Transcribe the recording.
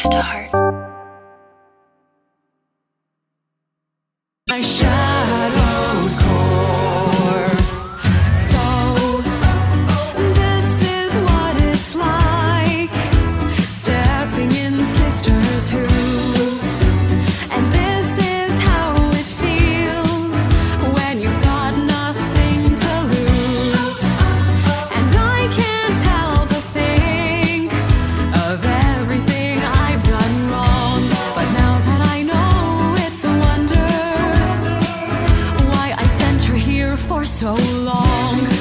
to heart. My shadowed core. So this is what it's like, stepping in sisters' hoops. And this is how it feels when you've got nothing to lose. And I can't help but think of everything I've done wrong. But now that I know, it's a wonder why I sent her here for so long.